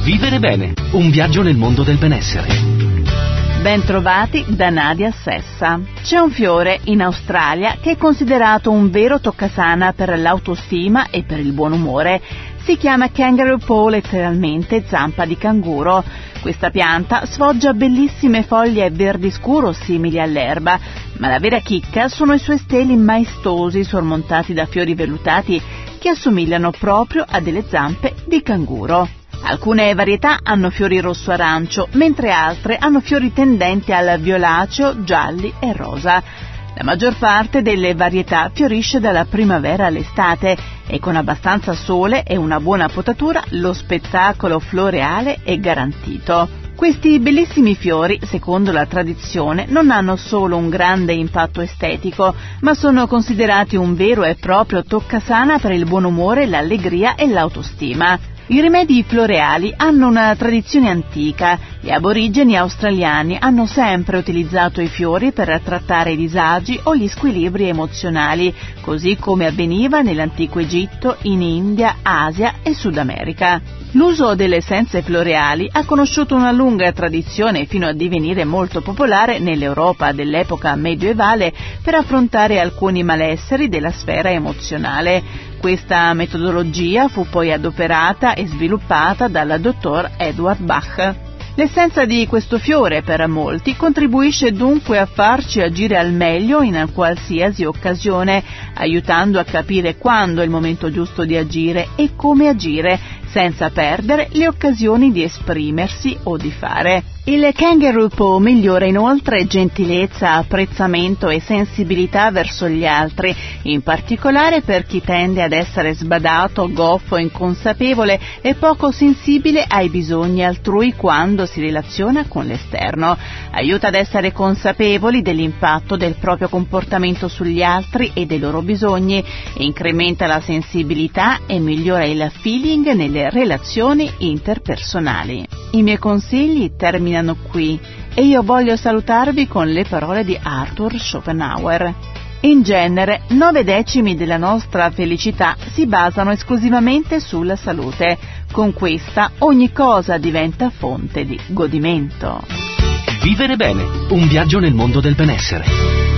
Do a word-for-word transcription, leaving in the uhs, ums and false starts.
Vivere bene, un viaggio nel mondo del benessere. Bentrovati da Nadia Sessa. C'è un fiore in Australia che è considerato un vero toccasana per l'autostima e per il buon umore. Si chiama Kangaroo Paw, letteralmente zampa di canguro. Questa pianta sfoggia bellissime foglie verdi scuro simili all'erba, ma la vera chicca sono i suoi steli maestosi sormontati da fiori vellutati che assomigliano proprio a delle zampe di canguro. Alcune varietà hanno fiori rosso-arancio, mentre altre hanno fiori tendenti al violaceo, gialli e rosa. La maggior parte delle varietà fiorisce dalla primavera all'estate e con abbastanza sole e una buona potatura lo spettacolo floreale è garantito. Questi bellissimi fiori, secondo la tradizione, non hanno solo un grande impatto estetico, ma sono considerati un vero e proprio toccasana per il buon umore, l'allegria e l'autostima. I rimedi floreali hanno una tradizione antica. Gli aborigeni australiani hanno sempre utilizzato i fiori per trattare i disagi o gli squilibri emozionali, così come avveniva nell'antico Egitto, in India, Asia e Sud America. L'uso delle essenze floreali ha conosciuto una lunga tradizione fino a divenire molto popolare nell'Europa dell'epoca medievale per affrontare alcuni malesseri della sfera emozionale. Questa metodologia fu poi adoperata e sviluppata dal dottor Edward Bach. L'essenza di questo fiore per molti contribuisce dunque a farci agire al meglio in qualsiasi occasione, aiutando a capire quando è il momento giusto di agire e come agire, senza perdere le occasioni di esprimersi o di fare. Il Kangaroo Paw migliora inoltre gentilezza, apprezzamento e sensibilità verso gli altri, in particolare per chi tende ad essere sbadato, goffo, inconsapevole e poco sensibile ai bisogni altrui quando si relaziona con l'esterno. Aiuta ad essere consapevoli dell'impatto del proprio comportamento sugli altri e dei loro bisogni, incrementa la sensibilità e migliora il feeling nelle relazioni interpersonali. I miei consigli terminano qui e io voglio salutarvi con le parole di Arthur Schopenhauer. In genere, nove decimi della nostra felicità si basano esclusivamente sulla salute. Con questa, ogni cosa diventa fonte di godimento. Vivere bene, un viaggio nel mondo del benessere.